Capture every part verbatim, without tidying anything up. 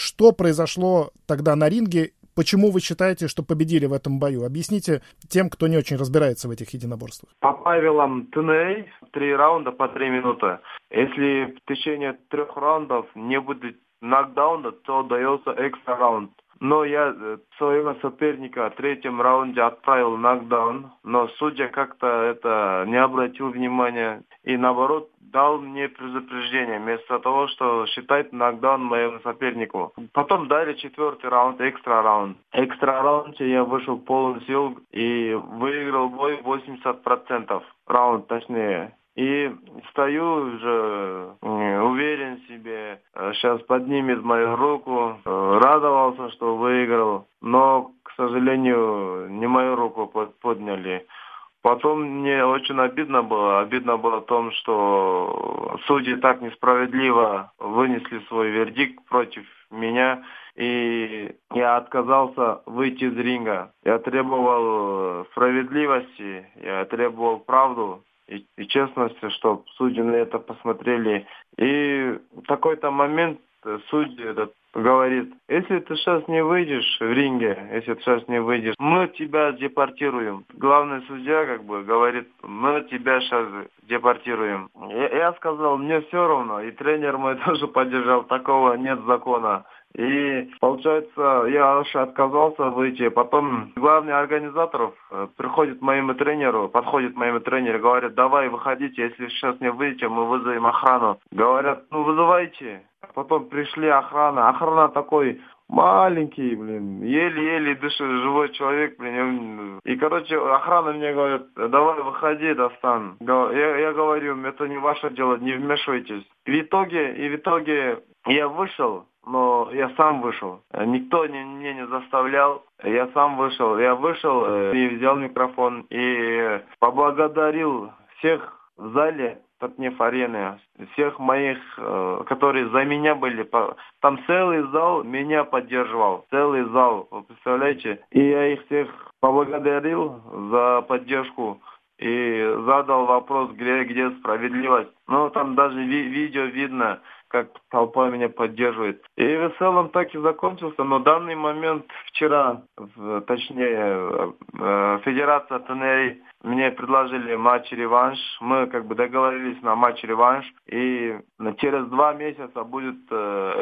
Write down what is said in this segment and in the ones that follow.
Что произошло тогда на ринге? Почему вы считаете, что победили в этом бою? Объясните тем, кто не очень разбирается в этих единоборствах. По правилам ТНА три раунда по три минуты. Если в течение трех раундов не будет нокдауна, то дается экстра раунд. Но я своего соперника в третьем раунде отправил нокдаун, но судья как-то это не обратил внимания и наоборот дал мне предупреждение, вместо того, что считать нокдаун моему сопернику. Потом дали четвертый раунд, экстра раунд. Экстра раунде я вышел полон сил и выиграл бой восемьдесят процентов. Раунд точнее. И стою уже уверен в себе, сейчас поднимет мою руку, радовался, что выиграл, но, к сожалению, не мою руку подняли. Потом мне очень обидно было, обидно было в том, что судьи так несправедливо вынесли свой вердикт против меня, и я отказался выйти из ринга. Я требовал справедливости, я требовал правду. И, и честности, чтобы судьи на это посмотрели. И в такой-то момент судья этот говорит: если ты сейчас не выйдешь в ринге, если ты сейчас не выйдешь, мы тебя депортируем. Главный судья как бы говорит: мы тебя сейчас депортируем. Я, я сказал: мне все равно. И тренер мой тоже поддержал, такого нет закона. И, получается, я уже отказался выйти. Потом главный организатор приходит к моему тренеру, подходит к моему тренеру, говорит: давай, выходите, если сейчас не выйдете, мы вызовем охрану. Говорят: ну, вызывайте. Потом пришли охрана. Охрана такой маленький, блин, еле-еле дышит живой человек, блин. И, короче, охрана мне говорит: давай, выходи, Достан. Я, я говорю: это не ваше дело, не вмешивайтесь. В итоге, и в итоге я вышел. Но я сам вышел. Никто не, меня не заставлял. Я сам вышел. Я вышел и взял микрофон и поблагодарил всех в зале Татнеф-арены, всех моих, которые за меня были. Там целый зал меня поддерживал. Целый зал, вы представляете? И я их всех поблагодарил за поддержку. И задал вопрос, где, где справедливость. Ну, там даже ви- видео видно, как толпа меня поддерживает. И в целом так и закончился. Но в данный момент, вчера, в, точнее, э, Федерация ТНА мне предложили матч-реванш. Мы как бы договорились на матч-реванш. И через два месяца будет э,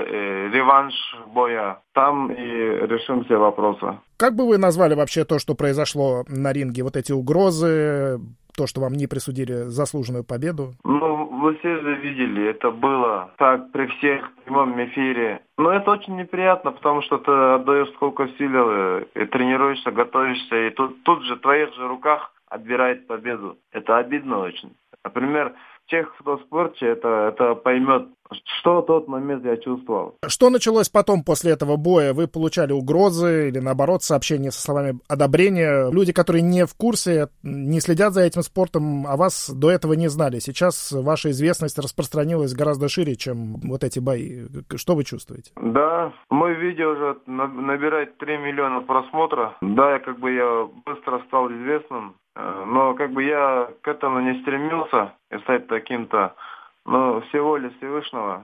э, реванш боя. Там и решим все вопросы. Как бы вы назвали вообще то, что произошло на ринге? Вот эти угрозы, то, что вам не присудили заслуженную победу? Ну, вы все же видели, это было так при всех в прямом эфире. Но это очень неприятно, потому что ты отдаешь сколько сил, и тренируешься, готовишься, и тут, тут же в твоих же руках отбирает победу. Это обидно очень. Например, тех, кто в спорте, это, это поймет, что в тот момент я чувствовал. Что началось потом после этого боя? Вы получали угрозы или, наоборот, сообщения со словами одобрения? Люди, которые не в курсе, не следят за этим спортом, а вас до этого не знали. Сейчас ваша известность распространилась гораздо шире, чем вот эти бои. Что вы чувствуете? Да, мой видео уже набирает три миллиона просмотров. Да, я как бы я быстро стал известным. Но как бы я к этому не стремился, стать таким-то, но всего лишь Всевышнего.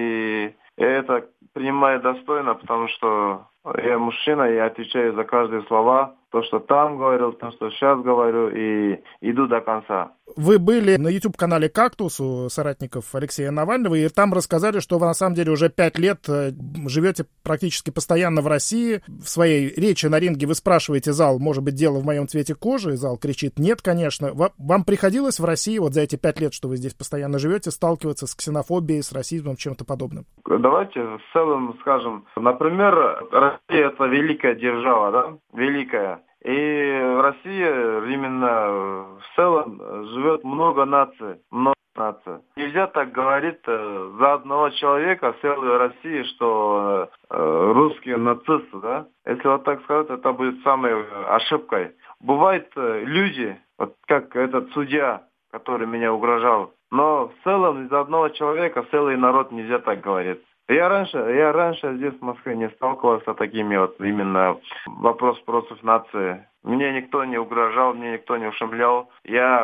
И я это принимаю достойно, потому что я мужчина, я отвечаю за каждые слова. То, что там говорил, то, что сейчас говорю, и иду до конца. Вы были на YouTube-канале «Кактус» у соратников Алексея Навального, и там рассказали, что вы на самом деле уже пять лет живете практически постоянно в России. В своей речи на ринге вы спрашиваете зал: может быть, дело в моем цвете кожи? И зал кричит: нет, конечно. Вам приходилось в России вот за эти пять лет, что вы здесь постоянно живете, сталкиваться с ксенофобией, с расизмом, чем-то подобным? Давайте в целом скажем. Например, Россия — это великая держава, да? Великая. И в России именно в целом живет много наций, много наций. Нельзя так говорить за одного человека в целой России, что э, русские нацисты, да? Если вот так сказать, это будет самой ошибкой. Бывают люди, вот как этот судья, который меня угрожал, но в целом из одного человека целый народ нельзя так говорить. Я раньше, я раньше здесь в Москве не сталкивался с такими вот именно вопрос против нации. Мне никто не угрожал, мне никто не ушемлял. Я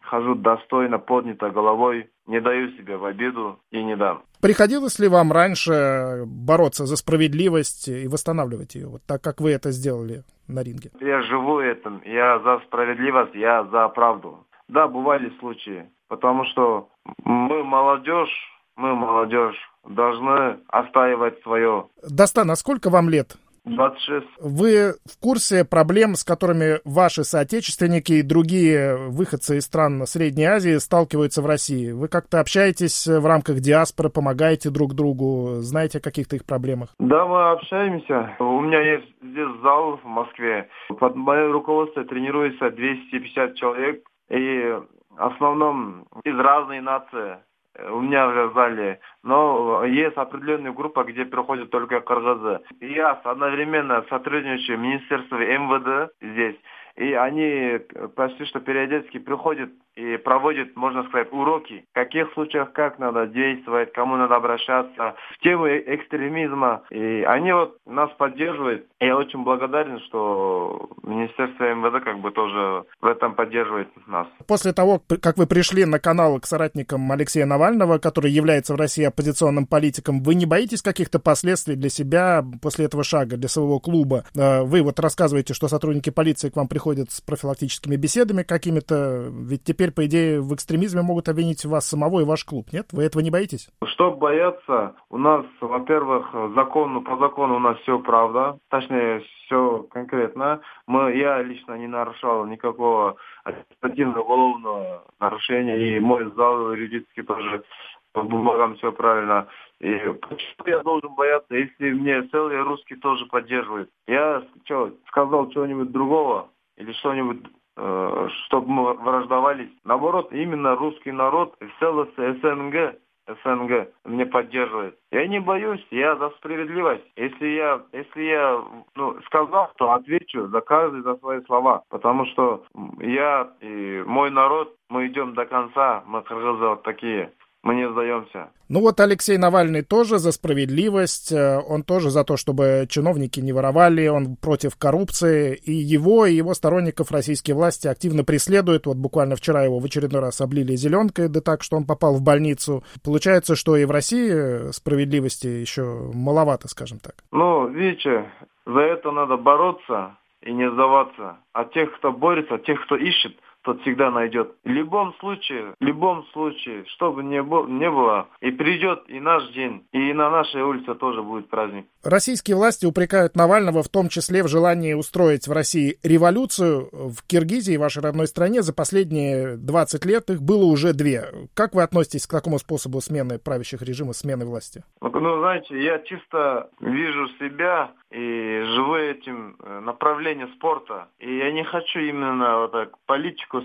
хожу достойно, поднятой головой, не даю себе в обиду и не дам. Приходилось ли вам раньше бороться за справедливость и восстанавливать ее, вот так, как вы это сделали на ринге? Я живу этим, я за справедливость, я за правду. Да, бывали случаи, потому что мы молодежь, мы молодежь, должны отстаивать свое. Дастан, а сколько вам лет? двадцать шесть. Вы в курсе проблем, с которыми ваши соотечественники и другие выходцы из стран Средней Азии сталкиваются в России? Вы как-то общаетесь в рамках диаспоры, помогаете друг другу, знаете о каких-то их проблемах? Да, мы общаемся. У меня есть здесь зал в Москве. Под моим руководством тренируется двести пятьдесят человек. И в основном из разной нации. У меня в зале, но есть определенная группа, где приходят только кыргызы. И я одновременно сотрудничаю с Министерством эм вэ дэ здесь, и они почти что периодически приходят и проводят, можно сказать, уроки, в каких случаях как надо действовать, кому надо обращаться, в тему экстремизма. И они вот нас поддерживают. Я очень благодарен, что Министерство эм вэ дэ как бы тоже в этом поддерживает нас. После того, как вы пришли на канал к соратникам Алексея Навального, который является в России оппозиционным политиком, вы не боитесь каких-то последствий для себя после этого шага, для своего клуба? Вы вот рассказываете, что сотрудники полиции к вам приходят с профилактическими беседами какими-то, ведь теперь, по идее, в экстремизме могут обвинить вас самого и ваш клуб, нет? Вы этого не боитесь? Что бояться? У нас, во-первых, закон, ну, по закону у нас все правда, точнее, все конкретно. Мы, я лично не нарушал никакого административного уголовного нарушения, и мой зал юридически тоже по бумагам все правильно. И почему я должен бояться, если мне целые русские тоже поддерживают? Я что, сказал что-нибудь другого или что-нибудь, э, чтобы мы враждовались? Наоборот, именно русский народ в целости эс эн гэ СНГ меня поддерживает. Я не боюсь, я за справедливость. Если я, если я ну, сказал, то отвечу за каждый за свои слова. Потому что я и мой народ, мы идем до конца, мы кыргызы вот такие. Мы не сдаемся. Ну вот Алексей Навальный тоже за справедливость, он тоже за то, чтобы чиновники не воровали, он против коррупции, и его, и его сторонников российские власти активно преследуют. Вот буквально вчера его в очередной раз облили зеленкой, да так, что он попал в больницу. Получается, что и в России справедливости еще маловато, скажем так. Ну, видите, за это надо бороться и не сдаваться. А тех, кто борется, тех, кто ищет, тот всегда найдет. В любом случае, в любом случае, что бы ни было, не было, и придет и наш день, и на нашей улице тоже будет праздник. Российские власти упрекают Навального в том числе в желании устроить в России революцию. В Киргизии, вашей родной стране, за последние двадцать лет их было уже две. Как вы относитесь к такому способу смены правящих режимов, смены власти? Ну, знаете, я чисто вижу себя и живу этим направлением спорта. И я не хочу именно вот так политику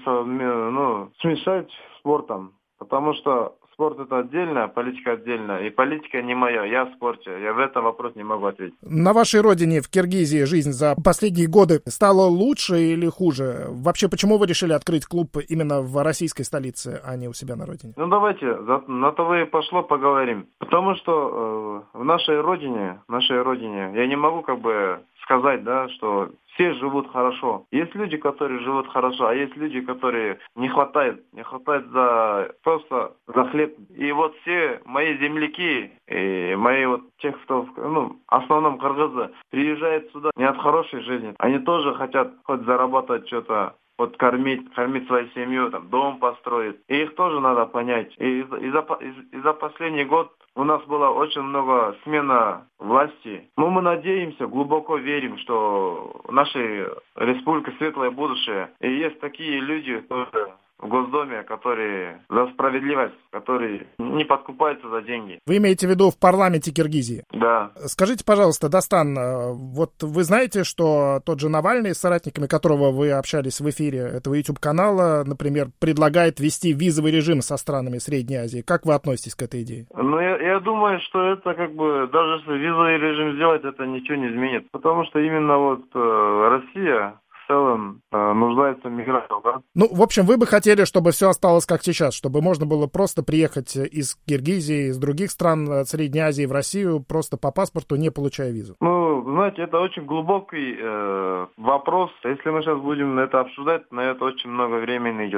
ну, смешать с спортом, потому что спорт это отдельно, политика отдельно, и политика не моя, я в спорте, я в этом вопрос не могу ответить. На вашей родине, в Киргизии, жизнь за последние годы стала лучше или хуже? Вообще, почему вы решили открыть клуб именно в российской столице, а не у себя на родине? Ну давайте, за, на то и пошло поговорим, потому что э, в нашей родине, в нашей родине, я не могу как бы сказать, да, что все живут хорошо. Есть люди, которые живут хорошо, а есть люди, которые не хватает, не хватает за просто за хлеб. И вот все мои земляки, и мои вот тех, кто, ну, в основном кыргызы, приезжают сюда не от хорошей жизни. Они тоже хотят хоть зарабатывать что-то, вот кормить, кормить свою семью, там, дом построить. И их тоже надо понять. И из-за, из-за, из-за последний год у нас было очень много смена власти. Но мы надеемся, глубоко верим, что в нашей республике светлое будущее. И есть такие люди, которые в Госдуме, которые за справедливость, которые не подкупаются за деньги. Вы имеете в виду в парламенте Киргизии? Да. Скажите, пожалуйста, Дастан, вот вы знаете, что тот же Навальный, с соратниками которого вы общались в эфире этого YouTube-канала, например, предлагает ввести визовый режим со странами Средней Азии. Как вы относитесь к этой идее? Ну, я, я думаю, что это как бы, даже если визовый режим сделать, это ничего не изменит. Потому что именно вот э, Россия в целом э, нуждается в мигрантах, да? Ну, в общем, вы бы хотели, чтобы все осталось как сейчас, чтобы можно было просто приехать из Киргизии, из других стран Средней Азии в Россию просто по паспорту, не получая визу. Ну, знаете, это очень глубокий э, вопрос. Если мы сейчас будем это обсуждать, на это очень много времени идет.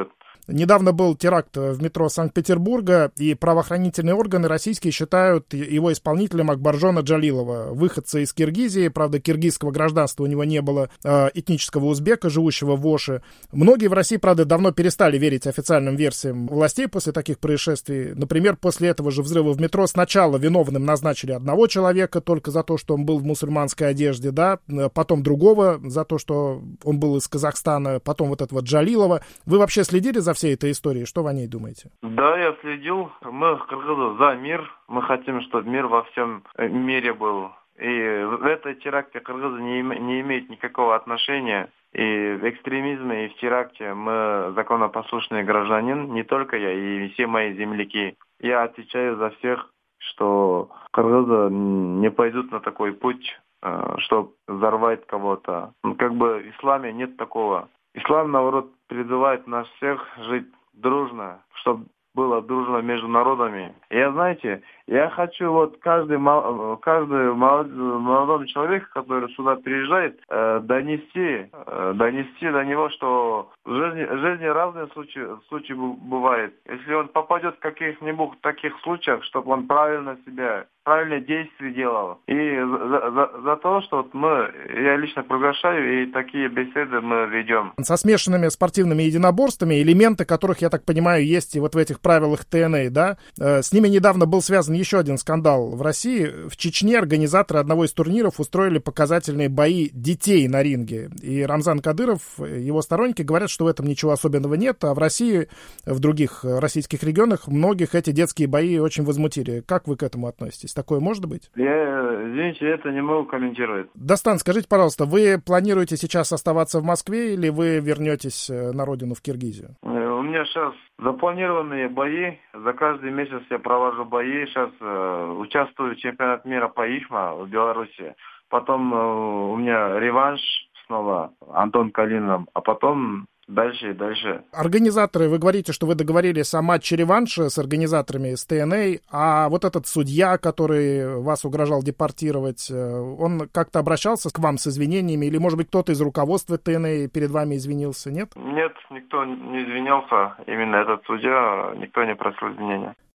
Недавно был теракт в метро Санкт-Петербурга, и правоохранительные органы российские считают его исполнителем Акбаржона Джалилова, выходца из Киргизии. Правда, киргизского гражданства у него не было, этнического узбека, живущего в Оше. Многие в России, правда, давно перестали верить официальным версиям властей после таких происшествий. Например, после этого же взрыва в метро сначала виновным назначили одного человека только за то, что он был в мусульманской одежде, да, потом другого за то, что он был из Казахстана, потом вот этого Джалилова. Вы вообще следили за всей этой историей? Что вы о ней думаете? Да, я следил. Мы, кыргызы, за мир. Мы хотим, чтобы мир во всем мире был. И в этой теракте кыргызы не, им, не имеют никакого отношения. И в экстремизме, и в теракте мы законопослушный гражданин, не только я, и все мои земляки. Я отвечаю за всех, что кыргызы не пойдут на такой путь, чтобы взорвать кого-то. Как бы в исламе нет такого. Ислам, наоборот, призывает нас всех жить дружно, чтобы было дружно между народами. Я, знаете, я хочу вот каждый, каждый молодой человек, который сюда приезжает, донести, донести до него, что в жизни, в жизни разные случаи, случаи бывают. Если он попадет в каких-нибудь таких случаях, чтобы он правильно себя, правильные действия делал. И за, за, за то, что вот мы, я лично приглашаю, и такие беседы мы ведем. Со смешанными спортивными единоборствами, элементы которых, я так понимаю, есть и вот в этих правилах ТНА, да? С ними недавно был связан еще один скандал в России. В Чечне организаторы одного из турниров устроили показательные бои детей на ринге. И Рамзан Кадыров, его сторонники говорят, что в этом ничего особенного нет, а в России, в других российских регионах многих эти детские бои очень возмутили. Как вы к этому относитесь? Такое может быть? Я, извините, это не могу комментировать. Дастан, скажите, пожалуйста, вы планируете сейчас оставаться в Москве или вы вернетесь на родину в Киргизию? У меня сейчас запланированные бои. За каждый месяц я провожу бои. Сейчас э, участвую в чемпионате мира по ИФМА в Беларуси. Потом э, у меня реванш снова Антон Калинов. А потом дальше и дальше. Организаторы, вы говорите, что вы договорились о матче реванша с организаторами с ТНА, а вот этот судья, который вас угрожал депортировать, он как-то обращался к вам с извинениями? Или, может быть, кто-то из руководства ТНА перед вами извинился, нет? Нет, никто не извинялся. Именно этот судья, никто не просил извинения.